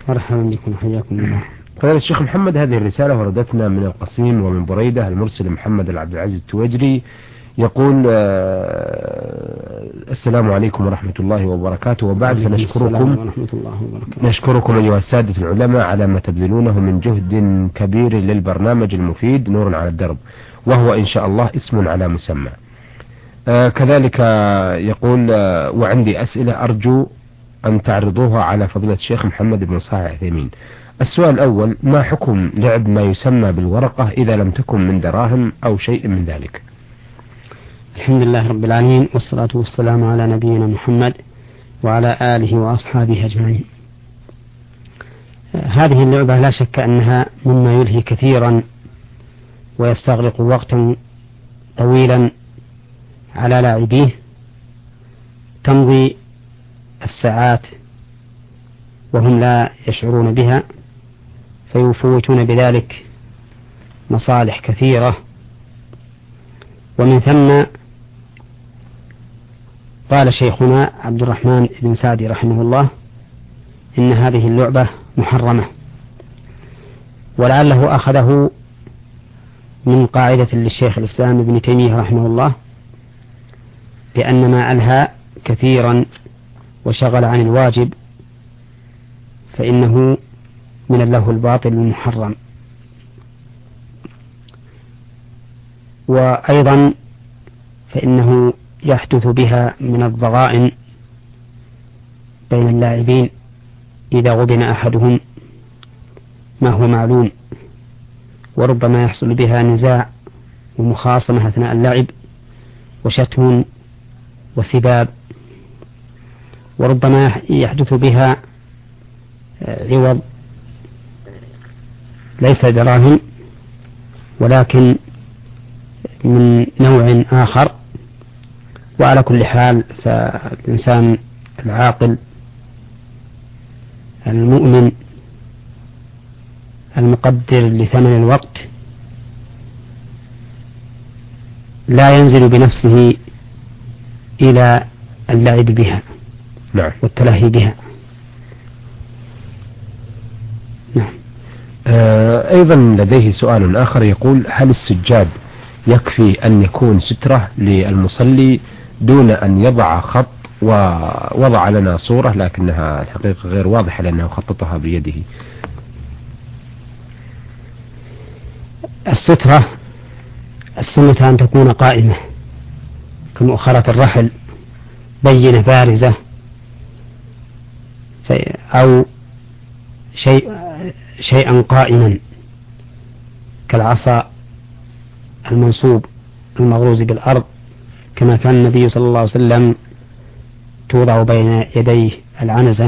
مرحبا بكم حياكم الله. قال الشيخ محمد: هذه الرسالة وردتنا من القصيم ومن بريدة. المرسل محمد العبد العزيز التوجري يقول: السلام عليكم ورحمة الله وبركاته، وبعد نشكركم أيها السادة العلماء على ما تبذلونه من جهد كبير للبرنامج المفيد نور على الدرب، وهو إن شاء الله اسم على مسمى. كذلك يقول: وعندي أسئلة أرجو أن تعرضوها على فضيلة الشيخ محمد بن صالح العثيمين. السؤال الأول: ما حكم لعب ما يسمى بالورقة إذا لم تكن من دراهم أو شيء من ذلك؟ الحمد لله رب العالمين، والصلاة والسلام على نبينا محمد وعلى آله وأصحابه أجمعين. هذه اللعبة لا شك أنها مما يلهي كثيرا ويستغرق وقتا طويلا على لاعبيه، تمضي الساعات وهم لا يشعرون بها، فيفوتون بذلك مصالح كثيرة. ومن ثم قال شيخنا عبد الرحمن بن سعدي رحمه الله إن هذه اللعبة محرمة، ولعله أخذه من قاعدة للشيخ الإسلام ابن تيمية رحمه الله بأن ما ألهى كثيرا وشغل عن الواجب فإنه من اللهو الباطل المحرم. وأيضا فإنه يحدث بها من الضغائن بين اللاعبين إذا غبن أحدهم ما هو معلوم، وربما يحصل بها نزاع ومخاصمة أثناء اللعب وشتم وسباب، وربما يحدث بها عوض ليس دراهم ولكن من نوع آخر. وعلى كل حال فالإنسان العاقل المؤمن المقدر لثمن الوقت لا ينزل بنفسه إلى اللعب بها والتلهي بها. نعم. أيضا لديه سؤال آخر يقول: هل السجاد يكفي أن يكون سترة للمصلي دون أن يضع خط؟ ووضع لنا صورة لكنها الحقيقة غير واضحة لأنه خططها بيده. السترة السنة أن تكون قائمة كمؤخرة الرحل بينة بارزة، أو شيئا قائما كالعصا المنصوب المغروز بالأرض كما كان النبي صلى الله عليه وسلم توضع بين يديه العنزة.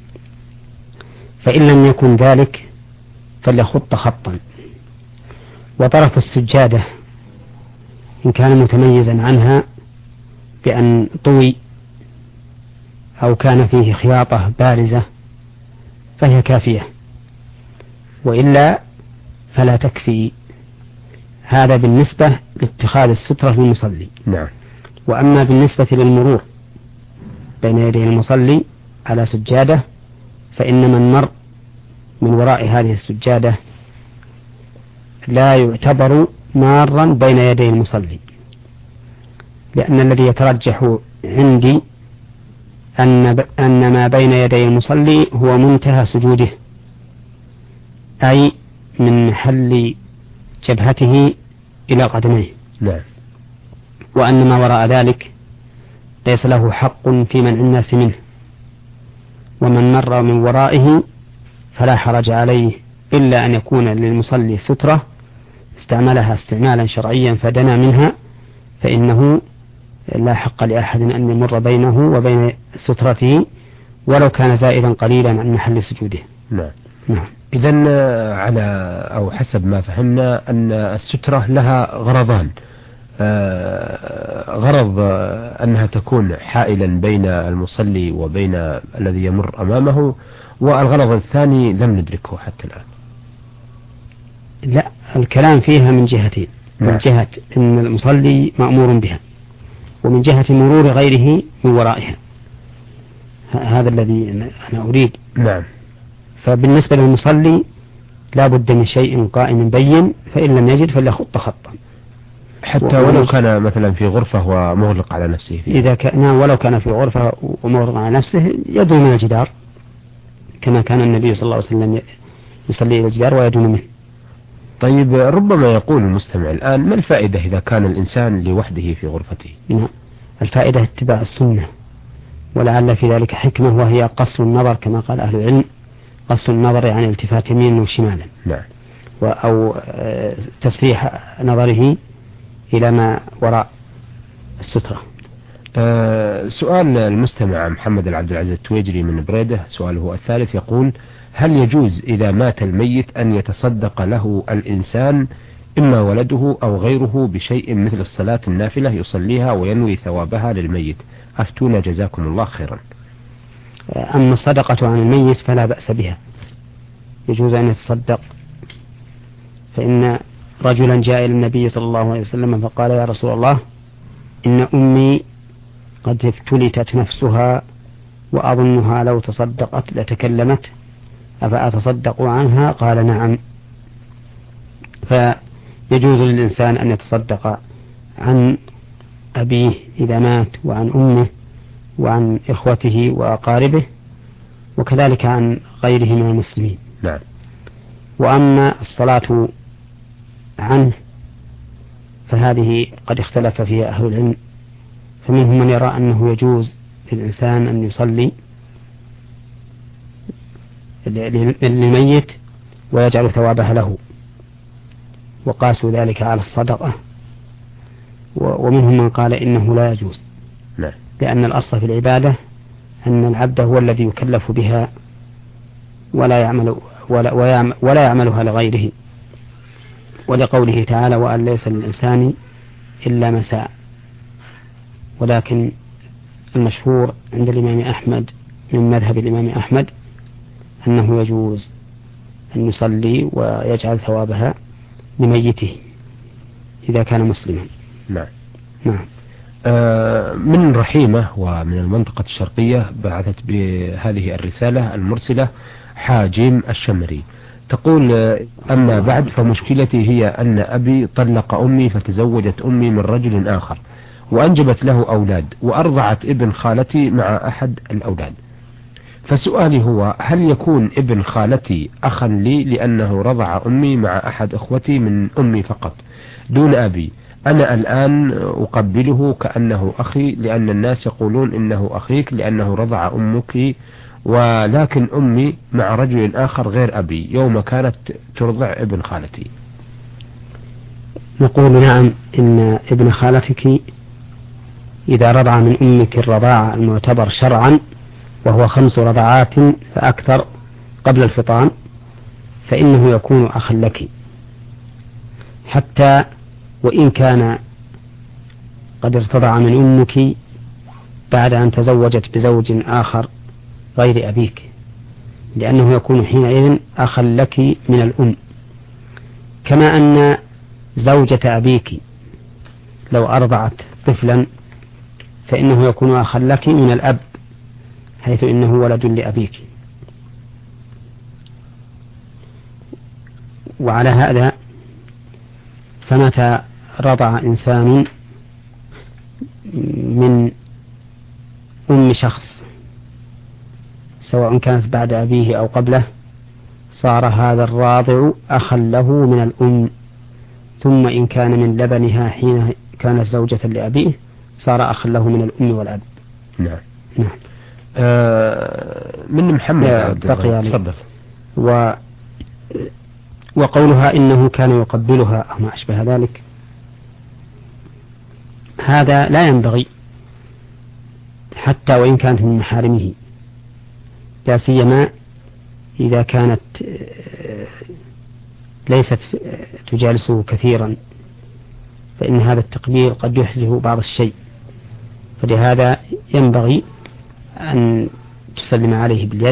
فإن لم يكن ذلك فليخط خطا. وطرف السجادة إن كان متميزا عنها بأن طوي أو كان فيه خياطة بارزة فهي كافية، وإلا فلا تكفي. هذا بالنسبة لاتخاذ السترة للمصلي. نعم. وأما بالنسبة للمرور بين يدي المصلي على سجادة فإن من مر من وراء هذه السجادة لا يعتبر مارا بين يدي المصلي، لأن الذي يترجح عندي أن ما بين يدي المصلي هو منتهى سجوده، أي من محل جبهته إلى قدميه. نعم. وأن ما وراء ذلك ليس له حق في منع الناس منه، ومن مر من ورائه فلا حرج عليه إلا أن يكون للمصلي سترة استعملها استعمالا شرعيا فدنا منها، فإنه لا حق لأحد أن يمر بينه وبين سترته ولو كان زائدا قليلا عن محل سجوده. نعم. نعم. إذن على أو حسب ما فهمنا أن السترة لها غرضان: غرض أنها تكون حائلا بين المصلي وبين الذي يمر أمامه، والغرض الثاني لم ندركه حتى الآن. لا، الكلام فيها من جهتين: من جهة أن المصلي مأمور بها، ومن جهة مرور غيره من ورائها. هذا الذي أنا أريد. نعم. فبالنسبة للمصلي لا بد من شيء قائم بين، فإن لم يجد فليخط خطا حتى ولو كان مثلا في غرفة ومغلق على نفسه فيها. إذا كان ولو كان في غرفة ومغلق على نفسه يدنو من الجدار، كما كان النبي صلى الله عليه وسلم يصلي إلى الجدار ويدنو منه. طيب ربما يقول المستمع الآن ما الفائدة إذا كان الإنسان لوحده في غرفته؟ نعم، الفائدة اتباع السنة، ولعل في ذلك حكمة وهي قصر النظر كما قال أهل العلم. قصر النظر يعني التفات يمينا وشمالا، نعم، أو تسريح نظره إلى ما وراء السترة. سؤال المستمع محمد العبد العزيز التويجري من بريدة، سؤاله الثالث يقول: هل يجوز إذا مات الميت أن يتصدق له الإنسان إما ولده أو غيره بشيء مثل الصلاة النافلة يصليها وينوي ثوابها للميت؟ أفتونا جزاكم الله خيرا. أما الصدقة عن الميت فلا بأس بها، يجوز أن يتصدق. فإن رجلا جاء إلى النبي صلى الله عليه وسلم فقال: يا رسول الله، إن أمي قد افتلتت نفسها وأظنها لو تصدقت لتكلمت، أفأتصدق عنها؟ قال: نعم. فيجوز للإنسان أن يتصدق عن أبيه إذا مات، وعن أمه، وعن إخوته وأقاربه، وكذلك عن غيره من المسلمين. نعم. وأما الصلاة عنه فهذه قد اختلف فيها أهل العلم، فمنهم من يرى أنه يجوز للإنسان أن يصلي للميت ويجعل ثوابها له، وقاسوا ذلك على الصدقة. ومنهم من قال إنه لا يجوز، نعم، لأن الأصل في العبادة أن العبد هو الذي يكلف بها ولا يعملها لغيره، ولقوله تعالى: وأن ليس للإنسان إلا ما سعى. ولكن المشهور عند الإمام أحمد من مذهب الإمام أحمد أنه يجوز أن يصلي ويجعل ثوابها لميته إذا كان مسلما. نعم. نعم. من رحيمة ومن المنطقة الشرقية بعثت بهذه الرسالة المرسلة حاجم الشمري، تقول: أما بعد، فمشكلتي هي أن أبي طلق أمي فتزوجت أمي من رجل آخر وأنجبت له أولاد، وأرضعت ابن خالتي مع أحد الأولاد. فسؤالي هو: هل يكون ابن خالتي أخا لي لأنه رضع أمي مع أحد أخوتي من أمي فقط دون أبي؟ أنا الآن أقبله كأنه أخي، لأن الناس يقولون إنه أخيك لأنه رضع أمك، ولكن أمي مع رجل آخر غير أبي يوم كانت ترضع ابن خالتي. نقول: نعم، إن ابن خالتك إذا رضع من أمك الرضاعة المعتبر شرعا، وهو 5 رضعات فأكثر قبل الفطام، فإنه يكون أخا لك، حتى وإن كان قد ارتضع من أمك بعد أن تزوجت بزوج آخر غير أبيك، لأنه يكون حينئذ أخا لك من الأم. كما أن زوجة أبيك لو أرضعت طفلا فإنه يكون أخا لك من الأب، حيث إنه ولد لأبيك. وعلى هذا فمتى رضع إنسان من أم شخص سواء كانت بعد أبيه أو قبله، صار هذا الراضع أخا له من الأم، ثم إن كان من لبنها حين كانت زوجة لأبيه صار أخا له من الأم والأب. نعم. نعم. من محمد تفضل. وقولها إنه كان يقبلها أو ما أشبه ذلك، هذا لا ينبغي حتى وإن كانت من محارمه، لا سيما إذا كانت ليست تجالسه كثيرا، فإن هذا التقبيل قد يحدث بعض الشيء، فلهذا ينبغي أن تسلم عليه باليد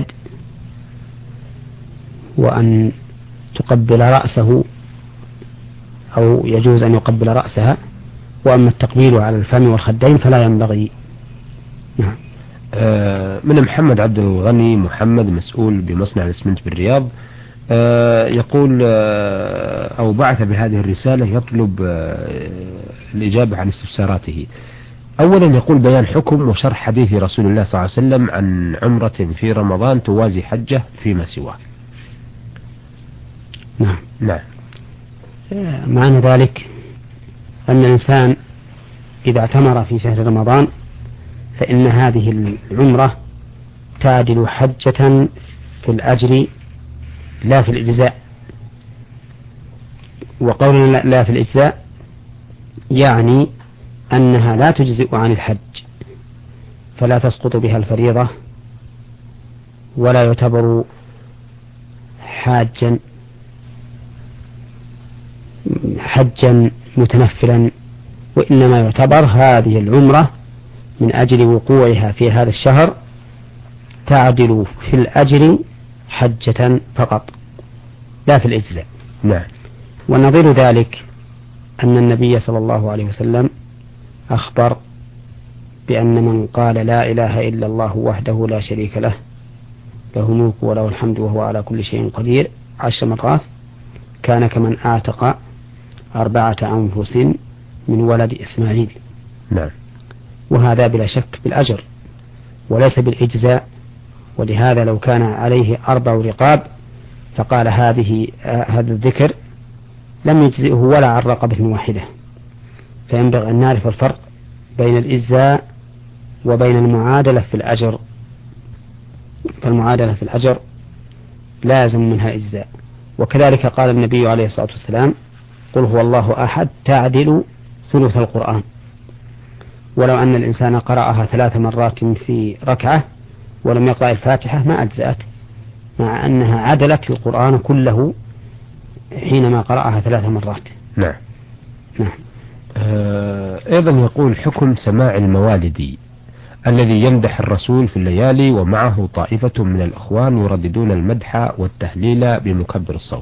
وأن تقبل رأسه، أو يجوز أن يقبل رأسها، وأما التقبيل على الفم والخدين فلا ينبغي. نعم. من محمد عبد الغني محمد، مسؤول بمصنع الاسمنت بالرياض، يقول أو بعث بهذه الرسالة يطلب الإجابة عن استفساراته. أولا يقول بيان حكم وشرح حديث رسول الله صلى الله عليه وسلم عن عمرة في رمضان توازي حجة فيما سواه. نعم. معنى ذلك أن الإنسان إذا اعتمر في شهر رمضان فإن هذه العمرة تعدل حجة في الأجر لا في الإجزاء. وقولنا لا في الإجزاء يعني أنها لا تجزئ عن الحج، فلا تسقط بها الفريضة ولا يعتبر حجا متنفلا، وإنما يعتبر هذه العمرة من أجل وقوعها في هذا الشهر تعدل في الأجر حجة فقط لا في الإجزاء. نعم. ونظير ذلك أن النبي صلى الله عليه وسلم أخبر بأن من قال لا إله إلا الله وحده لا شريك له له الملك وله الحمد وهو على كل شيء قدير 10 مرات كان كمن أعتق 4 أنفس من ولد إسماعيل. نعم. وهذا بلا شك بالأجر وليس بالإجزاء، ولهذا لو كان عليه 4 رقاب فقال هذا الذكر لم يجزئه ولا عن رقبة واحدة. فينبغي أن نعرف الفرق بين الإجزاء وبين المعادلة في الأجر. فالمعادلة في الأجر لازم منها إجزاء. وكذلك قال النبي عليه الصلاة والسلام قل هو الله أحد تعدل ثلث القرآن. ولو أن الإنسان قرأها 3 مرات في ركعة ولم يقرأ الفاتحة ما أجزأت، مع أنها عدلت القرآن كله حينما قرأها 3 مرات. نعم. نعم. أيضا يقول حكم سماع الموالد الذي يمدح الرسول في الليالي ومعه طائفة من الأخوان يرددون المدح والتهليل بمكبر الصوت.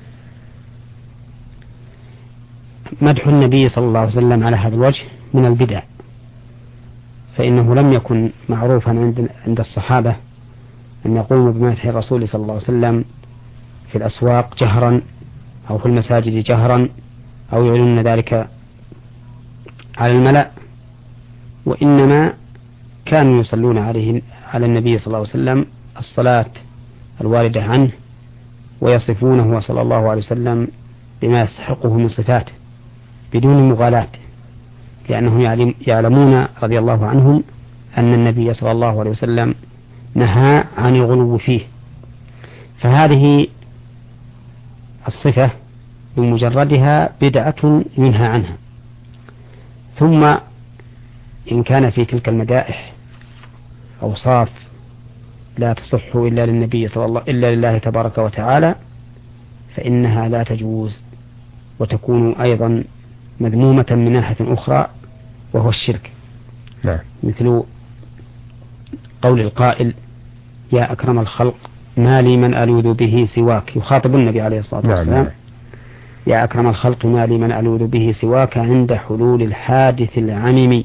مدح النبي صلى الله عليه وسلم على هذا الوجه من البدع، فإنه لم يكن معروفا عند الصحابة أن يقوموا بمدح الرسول صلى الله عليه وسلم في الأسواق جهرا أو في المساجد جهرا أو يعلنون ذلك على الملأ، وإنما كانوا يصلون على النبي صلى الله عليه وسلم الصلاة الواردة عنه ويصفونه صلى الله عليه وسلم بما يستحقه من صفاته بدون مغالاة، لأنهم يعلمون رضي الله عنهم أن النبي صلى الله عليه وسلم نهى عن الغلو فيه. فهذه الصفة بمجردها بدعة ينهى عنها. ثم إن كان في تلك المدائح أوصاف لا تصح إلا للنبي إلا لله تبارك وتعالى فإنها لا تجوز، وتكون أيضا مذمومة من ناحية أخرى وهو الشرك. نعم. مثل قول القائل يا أكرم الخلق ما لي من ألوذ به سواك، يخاطب النبي عليه الصلاة والسلام. نعم. يا أكرم الخلق ما لي من ألوذ به سواك عند حلول الحادث العمم،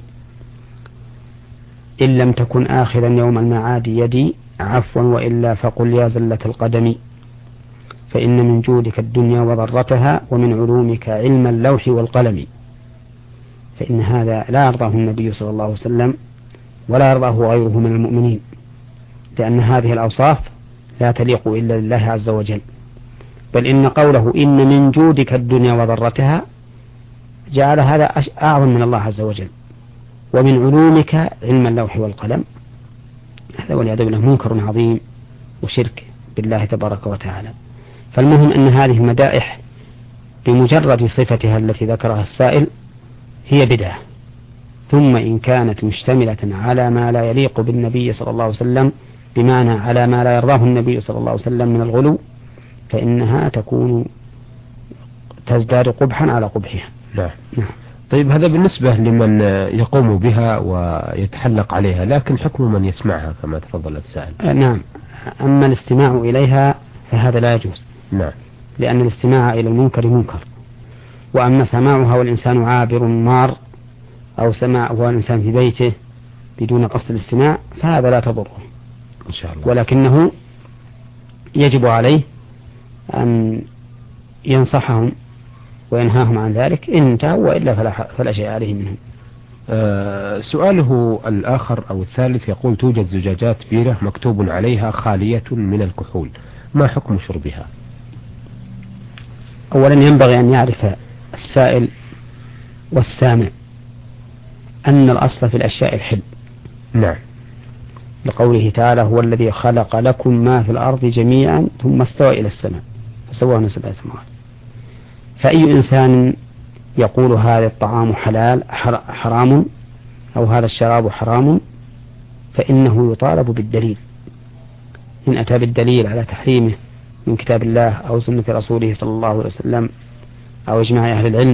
إن لم تكن آخذا يوم المعاد يدي عفوا وإلا فقل يا زلة القدم، فإن من جودك الدنيا وضرتها ومن علومك علم اللوح والقلم. فإن هذا لا يرضاه النبي صلى الله عليه وسلم ولا يرضاه غيره من المؤمنين، لأن هذه الأوصاف لا تليق إلا لله عز وجل. بل إن قوله إن من جودك الدنيا وضرتها جعل هذا أعظم من الله عز وجل، ومن علومك علم اللوح والقلم، هذا والعياذ بالله منكر عظيم وشرك بالله تبارك وتعالى. فالمهم أن هذه المدائح بمجرد صفتها التي ذكرها السائل هي بدعة، ثم إن كانت مشتملة على ما لا يليق بالنبي صلى الله عليه وسلم بمعنى على ما لا يرضاه النبي صلى الله عليه وسلم من الغلو فإنها تزداد قبحا على قبحها. نعم. طيب هذا بالنسبة لمن يقوم بها ويتحلق عليها، لكن حكم من يسمعها كما تفضل السائل. نعم. أما الاستماع إليها فهذا لا يجوز. نعم. لأن الاستماع إلى المنكر منكر، وأما سماعها والإنسان عابر مار أو سماعها والإنسان في بيته بدون قصد الاستماع فهذا لا تضره إن شاء الله، ولكنه يجب عليه أن ينصحهم وينهاهم عن ذلك إن انتهوا، وإلا فلا شيء عليه منهم. سؤاله الآخر أو الثالث يقول: توجد زجاجات بيرة مكتوب عليها خالية من الكحول، ما حكم شربها؟ أولا ينبغي أن يعرف السائل والسامع أن الأصل في الأشياء الحل. نعم. لقوله تعالى: هو الذي خلق لكم ما في الأرض جميعا ثم استوى إلى السماء فسواهن سبع سماوات. فأي إنسان يقول هذا الطعام حلال حرام أو هذا الشراب حرام فإنه يطالب بالدليل، إن أتى بالدليل على تحريمه من كتاب الله أو سنة رسوله صلى الله عليه وسلم أو إجماع أهل العلم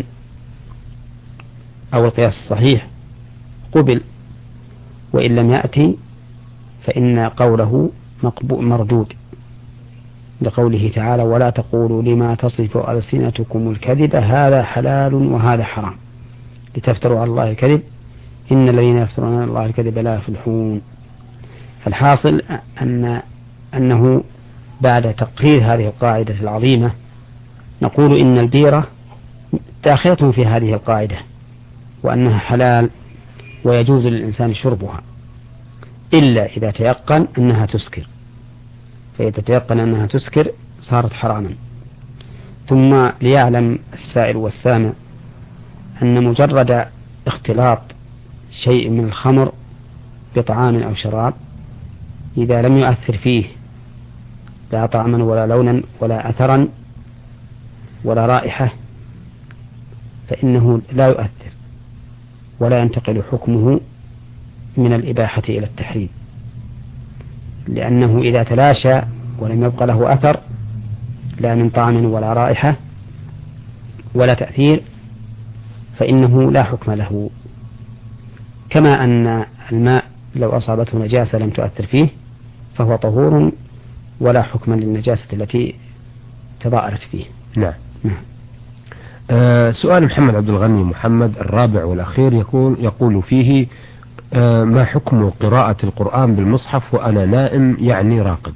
أو القياس الصحيح قبل، وإن لم يأتي فإن قوله مردود، لقوله تعالى: ولا تقولوا لما تصف ألسنتكم الكذب هذا حلال وهذا حرام لتفتروا على الله الكذب إن الذين يفترون على الله الكذب لا يفلحون. فالحاصل أنه بعد تقرير هذه القاعدة العظيمة نقول إن البيرة داخلة في هذه القاعدة، وأنها حلال ويجوز للإنسان شربها إلا إذا تيقن أنها تسكر، فإذا تيقن أنها تسكر صارت حراما. ثم ليعلم السائل والسامع أن مجرد اختلاط شيء من الخمر بطعام أو شراب إذا لم يؤثر فيه لا طعما ولا لونا ولا أثرا ولا رائحة فإنه لا يؤثر ولا ينتقل حكمه من الإباحة إلى التحريم، لأنه إذا تلاشى ولم يبقى له أثر لا من طعم ولا رائحة ولا تأثير فإنه لا حكم له. كما أن الماء لو أصابته نجاسة لم تؤثر فيه فهو طهور ولا حكم للنجاسة التي تضاءلت فيه. نعم. سؤال محمد عبد الغني محمد الرابع والأخير يقول فيه: ما حكم قراءة القرآن بالمصحف وأنا نائم يعني راقد؟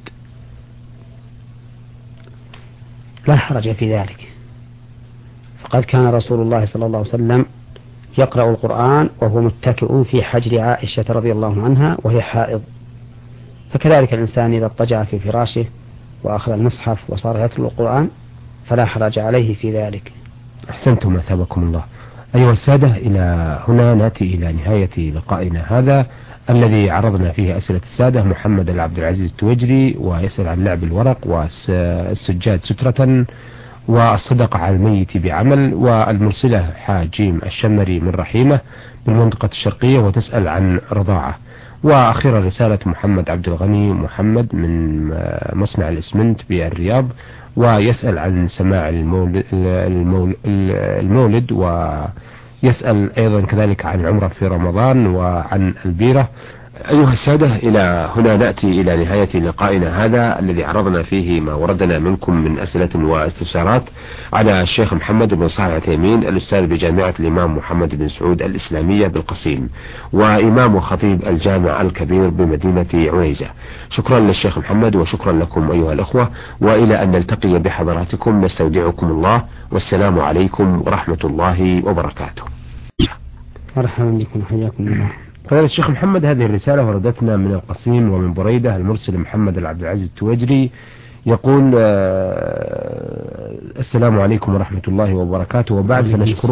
لا حرج في ذلك، فقد كان رسول الله صلى الله عليه وسلم يقرأ القرآن وهو متكئ في حجر عائشة رضي الله عنها وهي حائض، فكذلك الإنسان إذا اضطجع في فراشه وأخذ المصحف وصار يتلو القرآن فلا حرج عليه في ذلك. أحسنتم أثابكم الله. أيها السادة، إلى هنا نأتي إلى نهاية لقائنا هذا الذي عرضنا فيه أسئلة السادة. محمد العبد العزيز التويجري ويسأل عن لعب الورق والسجاد سترة والصدقة على الميت بعمل، والمرسلة حاجيم الشمري من رحيمة بالمنطقة الشرقية وتسأل عن رضاعة. وأخيرا رسالة محمد عبد الغني محمد من مصنع الإسمنت بالرياض ويسأل عن سماع المولد ويسأل أيضا كذلك عن العمرة في رمضان وعن البيرة. أيها السادة، إلى هنا نأتي إلى نهاية لقائنا هذا الذي عرضنا فيه ما وردنا منكم من أسئلة واستفسارات على الشيخ محمد بن صالح العثيمين الأستاذ بجامعة الإمام محمد بن سعود الإسلامية بالقصيم وإمام وخطيب الجامع الكبير بمدينة عنيزة. شكرا للشيخ محمد وشكرا لكم أيها الأخوة، وإلى أن نلتقي بحضراتكم نستودعكم الله، والسلام عليكم ورحمة الله وبركاته. مرحبا بكم، حياكم الله. فضيلة الشيخ محمد، هذه الرسالة وردتنا من القصيم ومن بريدة. المرسل محمد العبد العزيز التويجري يقول: السلام عليكم ورحمة الله وبركاته، وبعد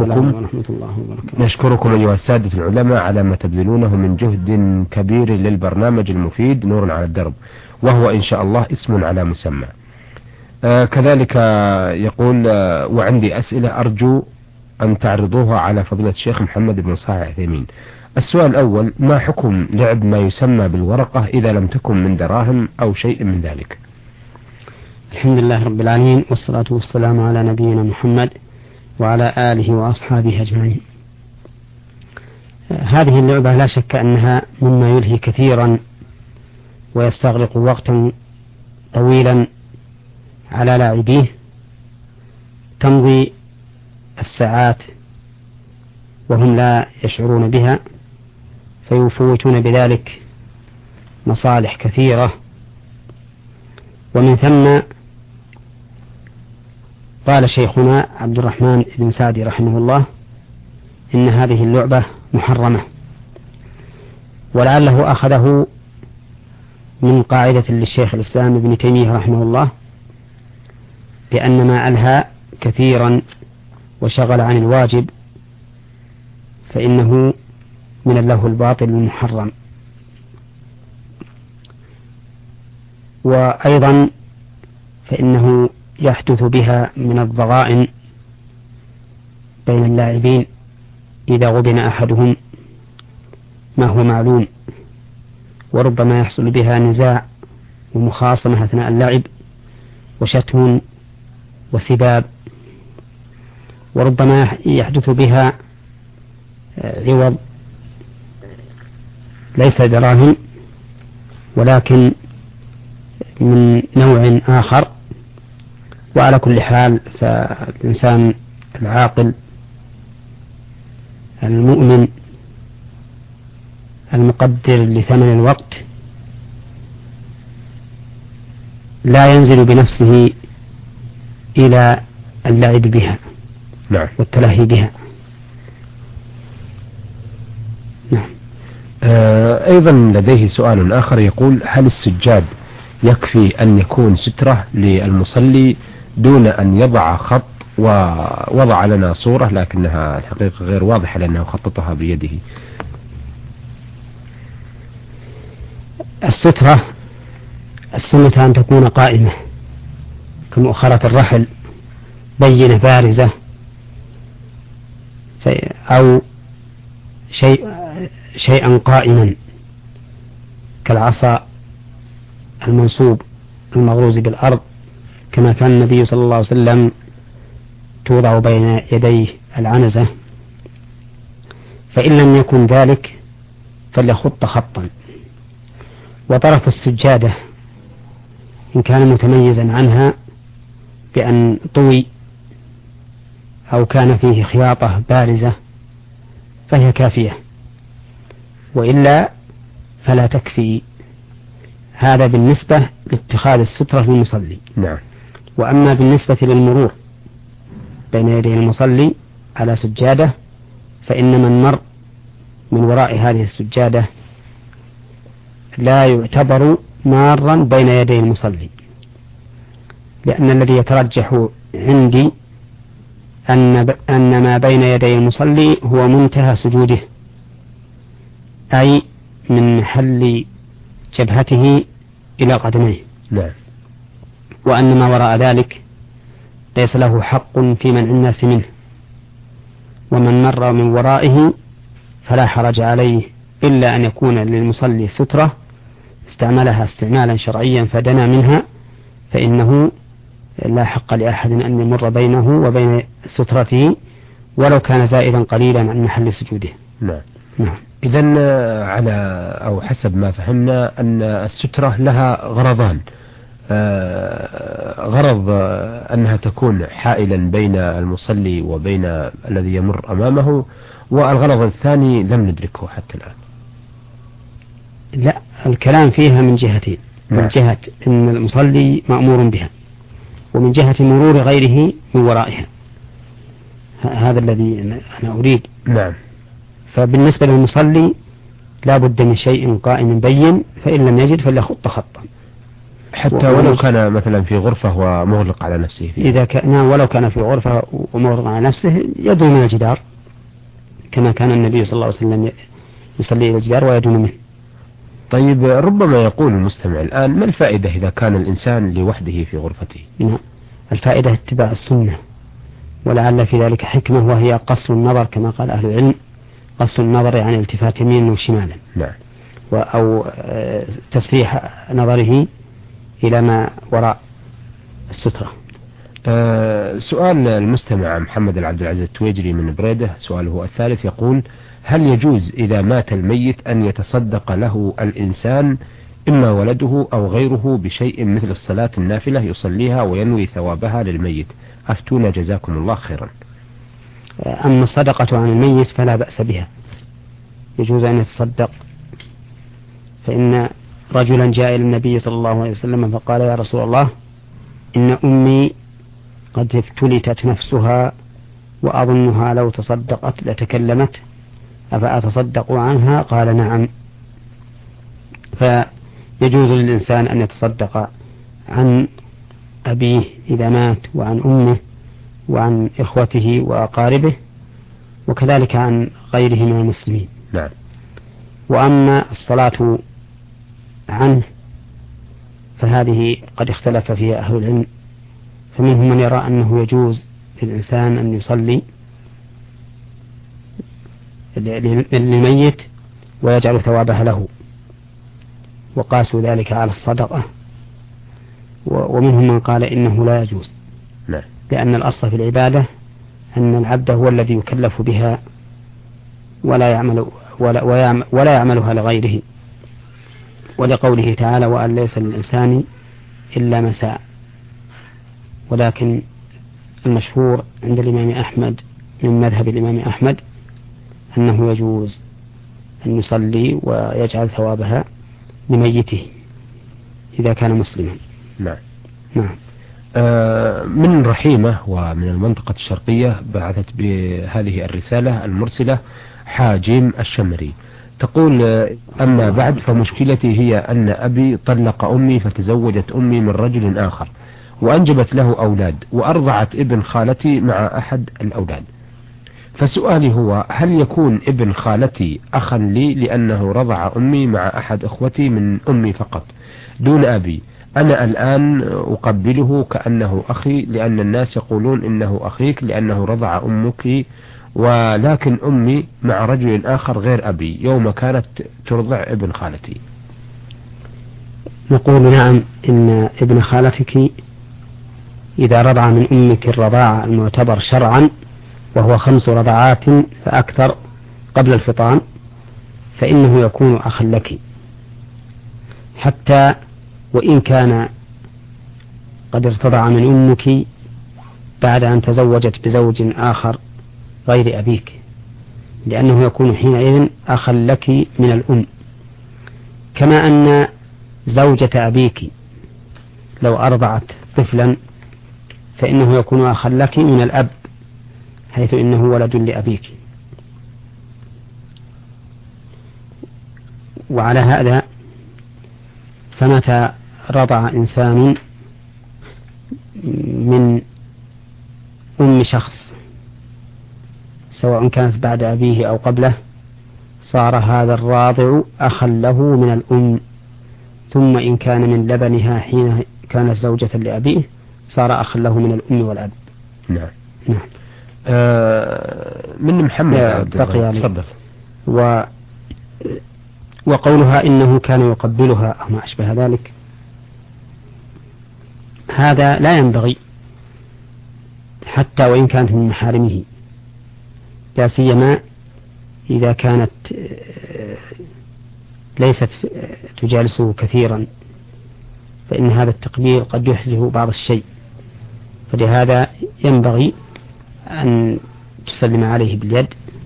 نشكركم أيها السادة العلماء على ما تبذلونه من جهد كبير للبرنامج المفيد نور على الدرب، وهو إن شاء الله اسم على مسمى. كذلك يقول: وعندي أسئلة أرجو أن تعرضوها على فضيلة الشيخ محمد بن صالح العثيمين. السؤال الأول: ما حكم لعب ما يسمى بالورقة إذا لم تكن من دراهم أو شيء من ذلك؟ الحمد لله رب العالمين، والصلاة والسلام على نبينا محمد وعلى آله وأصحابه أجمعين. هذه اللعبة لا شك أنها مما يلهي كثيرا ويستغرق وقتا طويلا على لاعبيه، تمضي الساعات وهم لا يشعرون بها، فيفوتون بذلك مصالح كثيرة. ومن ثم قال شيخنا عبد الرحمن بن سعدي رحمه الله إن هذه اللعبة محرمة، ولعله أخذه من قاعدة للشيخ الإسلام ابن تيمية رحمه الله بأن ما ألهى كثيرا وشغل عن الواجب فإنه من اللهو الباطل المحرم. وأيضا فإنه يحدث بها من الضغائن بين اللاعبين إذا غبن أحدهم ما هو معلوم، وربما يحصل بها نزاع ومخاصمة أثناء اللعب وشتم وسباب، وربما يحدث بها عوض ليس دراهم ولكن من نوع آخر. وعلى كل حال فالإنسان العاقل المؤمن المقدر لثمن الوقت لا ينزل بنفسه إلى اللعب بها والتلهي بها. نعم. أيضا لديه سؤال آخر يقول: هل السجاد يكفي أن يكون سترة للمصلي دون أن يضع خط؟ ووضع لنا صورة لكنها الحقيقة غير واضحة لأنه خططها بيده. السترة السنة أن تكون قائمة كمؤخرة الرحل بينة بارزة، أو شيئا قائما كالعصا المنصوب المغروز بالأرض كما كان النبي صلى الله عليه وسلم توضع بين يديه العنزة. فإن لم يكن ذلك فليخط خطا. وطرف السجادة إن كان متميزا عنها بأن طوي أو كان فيه خياطة بارزة فهي كافية، وإلا فلا تكفي. هذا بالنسبة لاتخاذ السترة للمصلي. نعم. وأما بالنسبة للمرور بين يدي المصلي على سجادة فإن من مر من وراء هذه السجادة لا يعتبر مارا بين يدي المصلي، لأن الذي يترجح عندي أن ما بين يدي المصلي هو منتهى سجوده، أي من محل جبهته إلى قدميه. نعم. وأن ما وراء ذلك ليس له حق في منع الناس منه، ومن مر من ورائه فلا حرج عليه إلا أن يكون للمصلي سترة استعملها استعمالا شرعيا فدنا منها، فإنه لا حق لأحد أن يمر بينه وبين سترته ولو كان زائدا قليلا عن محل سجوده. نعم. نعم. إذن على أو حسب ما فهمنا أن السترة لها غرضان: غرض أنها تكون حائلا بين المصلي وبين الذي يمر أمامه، والغرض الثاني لم ندركه حتى الآن. لا، الكلام فيها من جهتين: من جهة أن المصلي مأمور بها، ومن جهة مرور غيره من ورائها. هذا الذي أنا أريد. نعم. فبالنسبة للمصلي لا بد من شيء قائم بين، فإن لم يجد فليخط خطا حتى ولو كان مثلا في غرفة ومغلق على نفسه فيه. إذا كان ولو كان في غرفة ومغلق على نفسه يدنو من الجدار كما كان النبي صلى الله عليه وسلم يصلي إلى الجدار ويدنو منه. طيب، ربما يقول المستمع الآن: ما الفائدة إذا كان الإنسان لوحده في غرفته؟ نعم، الفائدة اتباع السنة، ولعل في ذلك حكمة وهي قصر النظر كما قال أهل العلم. قصر النظر يعني التفات يمينا وشمالا. نعم. أو تسريح نظره إلى ما وراء السترة. سؤال المستمع محمد العبد العزيز التويجري من بريدة، سؤاله الثالث يقول: هل يجوز إذا مات الميت أن يتصدق له الإنسان إما ولده أو غيره بشيء مثل الصلاة النافلة يصليها وينوي ثوابها للميت؟ أفتونا جزاكم الله خيرا. أما الصدقة عن الميت فلا بأس بها، يجوز أن يتصدق، فإن رجلا جاء إلى النبي صلى الله عليه وسلم فقال: يا رسول الله، إن أمي قد افتلتت نفسها وأظنها لو تصدقت لتكلمت، أفأتصدق عنها؟ قال: نعم. فيجوز للإنسان أن يتصدق عن أبيه إذا مات، وعن أمه، وعن إخوته وأقاربه، وكذلك عن غيره من المسلمين. نعم. وأما الصلاة عنه فهذه قد اختلف فيها أهل العلم، فمنهم من يرى أنه يجوز للإنسان أن يصلي للميت ويجعل ثوابها له، وقاسوا ذلك على الصدقة، ومنهم من قال إنه لا يجوز، لأن الأصل في العبادة أن العبد هو الذي يكلف بها ولا يعملها لغيره، ولقوله تعالى: وأن ليس للإنسان إلا ما سعى. ولكن المشهور عند الإمام أحمد من مذهب الإمام أحمد أنه يجوز أن يصلي ويجعل ثوابها لميته إذا كان مسلما. نعم. نعم. من رحيمة ومن المنطقة الشرقية بعثت بهذه الرسالة المرسلة حاجم الشمري، تقول: أما بعد، فمشكلتي هي أن أبي طلق أمي فتزوجت أمي من رجل آخر وأنجبت له أولاد، وأرضعت ابن خالتي مع أحد الأولاد. فسؤالي هو: هل يكون ابن خالتي أخا لي لأنه رضع أمي مع أحد أخوتي من أمي فقط دون أبي؟ أنا الآن أقبله كأنه أخي، لأن الناس يقولون إنه أخيك لأنه رضع أمك، ولكن أمي مع رجل آخر غير أبي يوم كانت ترضع ابن خالتي. نقول: نعم، إن ابن خالتك إذا رضع من أمك الرضاعة المعتبر شرعا، وهو 5 رضعات فأكثر قبل الفطام، فإنه يكون أخا لك، حتى وإن كان قد ارتضع من أمك بعد أن تزوجت بزوج آخر غير أبيك، لأنه يكون حينئذ أخا لك من الأم. كما أن زوجة أبيك لو أرضعت طفلا فإنه يكون أخا لك من الأب، حيث إنه ولد لأبيك. وعلى هذا فمتى رضع إنسان من أم شخص سواء كانت بعد أبيه أو قبله، صار هذا الراضع أخا له من الأم، ثم إن كان من لبنها حين كانت زوجة لأبيه صار أخا له من الأم والأب. نعم. نعم. من محمد تفضل. وقولها إنه كان يقبلها أو ما أشبه ذلك، هذا لا ينبغي حتى وإن كانت من محارمه، لا سيما إذا كانت ليست تجالسه كثيرا، فإن هذا التقبيل قد يحدث بعض الشيء، فلهذا ينبغي أن تسلم عليه باليد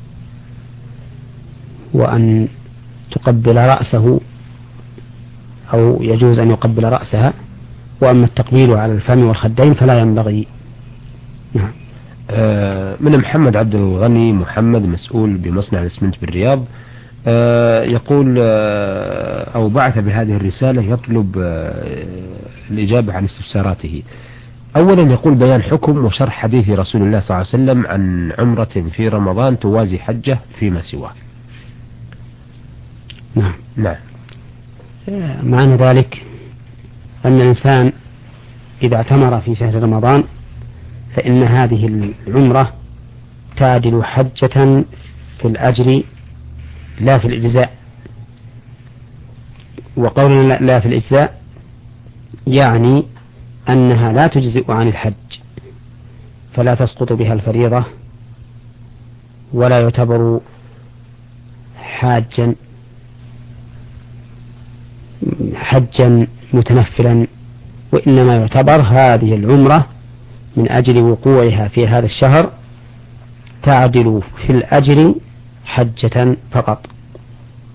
وأن تقبل رأسه، أو يجوز أن يقبل رأسها، وأما التقبيل على الفم والخدين فلا ينبغي. نعم. من محمد عبد الغني محمد، مسؤول بمصنع الإسمنت بالرياض، يقول أو بعث بهذه الرسالة يطلب الإجابة عن استفساراته. أولا يقول: بيان حكم وشرح حديث رسول الله صلى الله عليه وسلم عن عمرة في رمضان توازي حجة فيما سواه. نعم. نعم. معنى ذلك أن الإنسان إذا اعتمر في شهر رمضان فإن هذه العمرة تعدل حجة في الأجر لا في الإجزاء. وقولنا لا في الإجزاء يعني أنها لا تجزئ عن الحج، فلا تسقط بها الفريضة، ولا يعتبر حجا متنفلا، وإنما يعتبر هذه العمرة من أجل وقوعها في هذا الشهر تعدل في الأجر حجة فقط.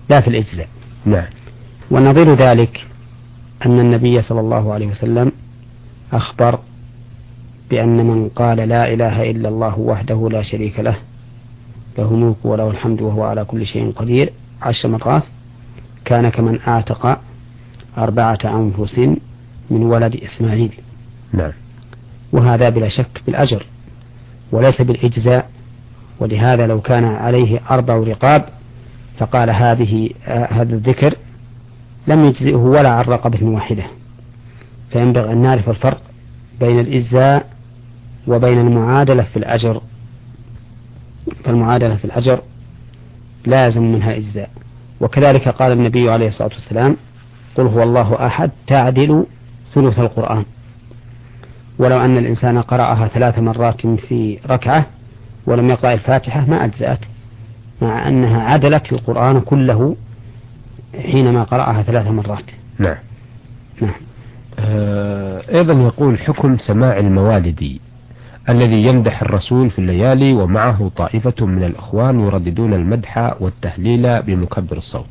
لا في الإجزاء. نعم. ونظير ذلك أن النبي صلى الله عليه وسلم أخبر بأن من قال لا إله إلا الله وحده لا شريك له له الملك وله الحمد وهو على كل شيء قدير 10 مرات كان كمن أعتق 4 أنفس من ولد إسماعيل. نعم. وهذا بلا شك بالأجر وليس بالإجزاء، ولهذا لو كان عليه 4 رقاب فقال هذا الذكر لم يجزئه ولا عن رقبة واحدة. فينبغي أن نعرف الفرق بين الإجزاء وبين المعادلة في الأجر. فالمعادلة في الأجر لازم منها إجزاء. وكذلك قال النبي عليه الصلاة والسلام قل هو الله أحد تعدل ثلث القرآن. ولو أن الإنسان قرأها 3 مرات في ركعة ولم يقرأ الفاتحة ما أجزأت، مع أنها عدلت القرآن كله حينما قرأها 3 مرات. نعم. نعم. أيضا يقول حكم سماع الموالدي الذي يمدح الرسول في الليالي ومعه طائفة من الأخوان يرددون المدح والتهليل بمكبر الصوت.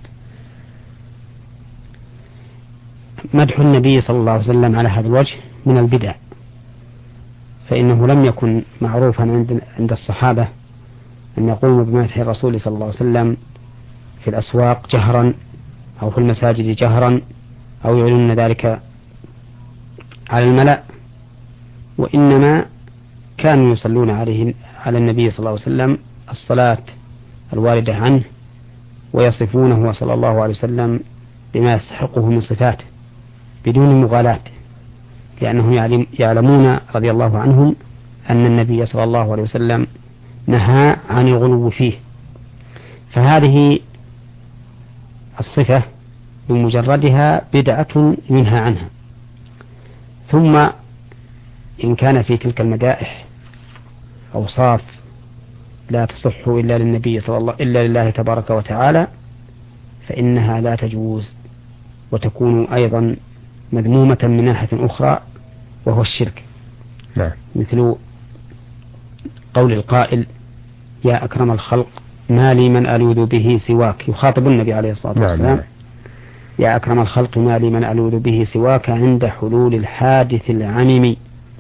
مدح النبي صلى الله عليه وسلم على هذا الوجه من البدع، فإنه لم يكن معروفا عند الصحابة أن يقوموا بمدح الرسول صلى الله عليه وسلم في الأسواق جهرا أو في المساجد جهرا أو يعلنون ذلك على الملأ، وإنما كانوا يصلون على النبي صلى الله عليه وسلم الصلاة الواردة عنه ويصفونه صلى الله عليه وسلم بما يستحقه من صفاته بدون مغالاة، لأنهم يعلمون رضي الله عنهم أن النبي صلى الله عليه وسلم نهى عن الغلو فيه. فهذه الصفة بمجردها بدعة ينهى عنها. ثم إن كان في تلك المدائح أوصاف لا تصح إلا للنبي إلا لله تبارك وتعالى فإنها لا تجوز وتكون أيضا مذمومة من ناحية أخرى وهو الشرك. نعم. مثل قول القائل يا أكرم الخلق ما لي من ألوذ به سواك، يخاطب النبي عليه الصلاة والسلام. نعم. يا أكرم الخلق ما لي من ألوذ به سواك عند حلول الحادث العمم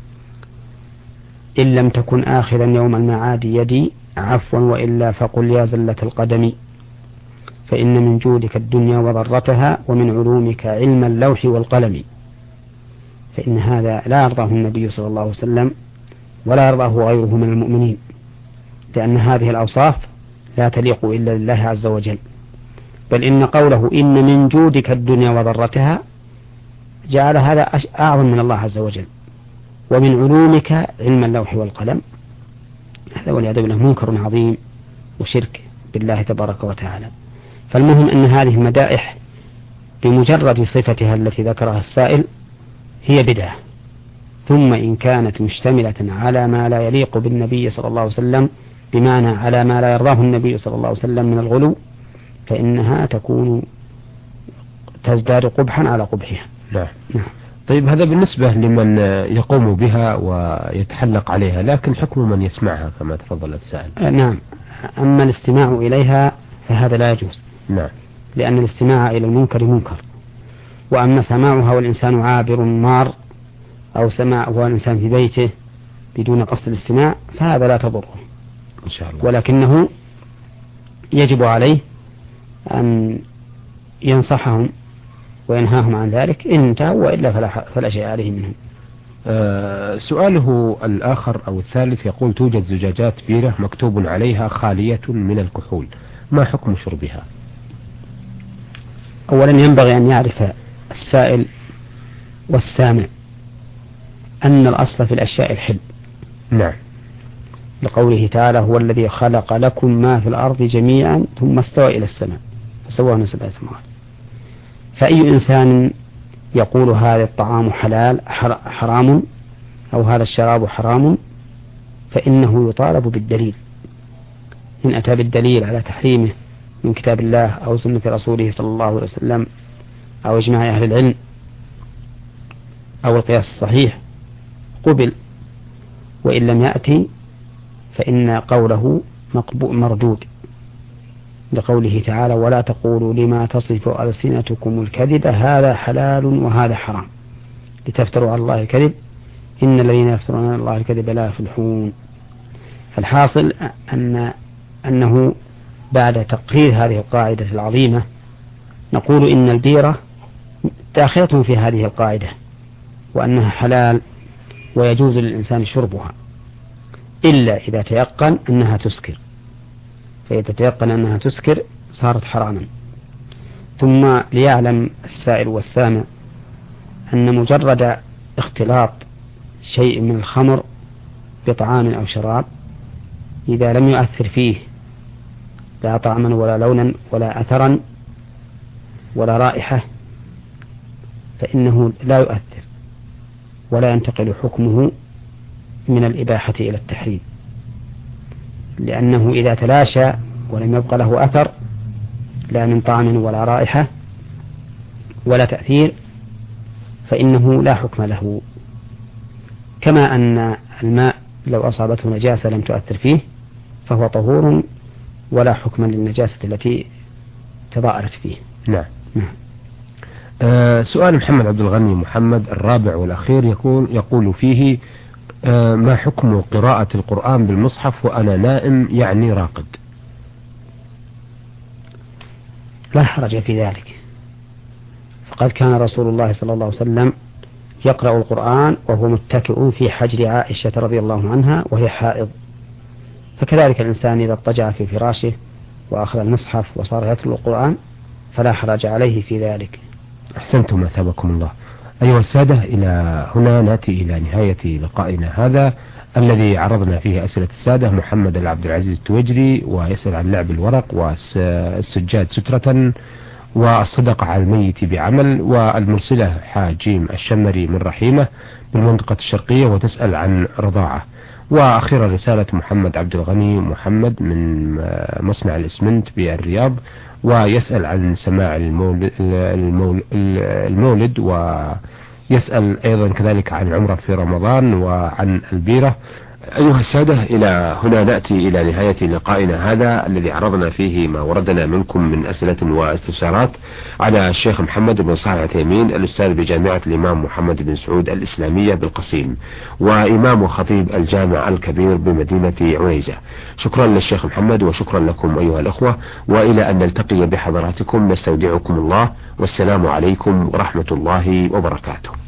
إن لم تكن آخذا يوم المعاد يدي عفوا وإلا فقل يا زلة القدم فإن من جودك الدنيا وضرتها ومن علومك علم اللوح والقلم. فإن هذا لا يرضاه النبي صلى الله عليه وسلم ولا يرضاه غيره من المؤمنين، لأن هذه الأوصاف لا تليق إلا لله عز وجل. بل إن قوله إن من جودك الدنيا وضرتها جعل هذا أعظم من الله عز وجل. ومن علومك علم اللوح والقلم، هذا والعياذ بالله منكر عظيم وشرك بالله تبارك وتعالى. فالمهم أن هذه المدائح بمجرد صفتها التي ذكرها السائل هي بدعة، ثم إن كانت مشتملة على ما لا يليق بالنبي صلى الله عليه وسلم بمعنى على ما لا يرضاه النبي صلى الله عليه وسلم من الغلو فإنها تكون تزداد قبحا على قبحها. نعم. طيب هذا بالنسبة لمن يقوم بها ويتحلق عليها، لكن حكم من يسمعها كما تفضل السائل. نعم. أما الاستماع إليها فهذا لا يجوز. نعم. لأن الاستماع إلى المنكر منكر، وأما سماعها والإنسان عابر مار أو سماعها والإنسان في بيته بدون قصد الاستماع فهذا لا تضره إن شاء الله، ولكنه يجب عليه أن ينصحهم وينهاهم عن ذلك إن انتهوا، وإلا فلا شيء عليه منهم. سؤاله الآخر أو الثالث يقول توجد زجاجات بيرة مكتوب عليها خالية من الكحول، ما حكم شربها؟ أولا ينبغي أن يعرف السائل والسامع أن الأصل في الأشياء الحل. نعم. لقوله تعالى هو الذي خلق لكم ما في الأرض جميعا ثم استوى إلى السماء فسواهن 7 سماوات. فأي إنسان يقول هذا الطعام حرام أو هذا الشراب حرام فإنه يطالب بالدليل. إن أتى بالدليل على تحريمه من كتاب الله أو سنة رسوله صلى الله عليه وسلم أو إجماع أهل العلم أو القياس الصحيح قبل، وإن لم يأتي فإن قوله مردود. لقوله تعالى: ولا تقولوا لما تصف ألسنتكم الكذب هذا حلال وهذا حرام لتفتروا على الله الكذب إن الذين يفترون على الله الكذب لا يفلحون. فالحاصل أنه بعد تقرير هذه القاعدة العظيمة نقول إن البيرة داخلة في هذه القاعدة، وأنها حلال ويجوز للإنسان شربها إلا إذا تيقن أنها تسكر، فإذا تيقن أنها تسكر صارت حراما. ثم ليعلم السائل والسامع أن مجرد اختلاط شيء من الخمر بطعام أو شراب إذا لم يؤثر فيه لا طعما ولا لونا ولا أثرا ولا رائحة فإنه لا يؤثر ولا ينتقل حكمه من الإباحة إلى التحريم، لأنه إذا تلاشى ولم يبقى له أثر لا من طعم ولا رائحة ولا تأثير فإنه لا حكم له. كما أن الماء لو أصابته نجاسة لم تؤثر فيه فهو طهور ولا حكم للنجاسة التي تضاءلت فيه. نعم. سؤال محمد عبد الغني محمد الرابع والأخير يقول فيه: ما حكم قراءة القرآن بالمصحف وأنا نائم يعني راقد؟ لا حرج في ذلك، فقد كان رسول الله صلى الله عليه وسلم يقرأ القرآن وهو متكئ في حجر عائشة رضي الله عنها وهي حائض، فكذلك الإنسان إذا اضطجع في فراشه وأخذ المصحف وصار يتلو القرآن فلا حرج عليه في ذلك. أحسنتم أثابكم الله. أيها السادة، إلى هنا نأتي إلى نهاية لقائنا هذا الذي عرضنا فيه أسئلة السادة. محمد العبد العزيز التويجري ويسأل عن لعب الورق والسجاد سترة والصدقة على الميت بعمل، والمرسلة حاجيم الشمري من رحيمة بالمنطقة الشرقية وتسأل عن رضاعة. وأخيرا رسالة محمد عبد الغني محمد من مصنع الإسمنت بالرياض ويسأل عن سماع المولد ويسأل أيضا كذلك عن عمرة في رمضان وعن البيرة. أيها السادة، إلى هنا نأتي إلى نهاية لقائنا هذا الذي عرضنا فيه ما وردنا منكم من أسئلة واستفسارات على الشيخ محمد بن صالح العثيمين الأستاذ بجامعة الإمام محمد بن سعود الإسلامية بالقصيم وإمام وخطيب الجامع الكبير بمدينة عنيزة. شكرا للشيخ محمد وشكرا لكم أيها الأخوة، وإلى أن نلتقي بحضراتكم نستودعكم الله، والسلام عليكم ورحمة الله وبركاته.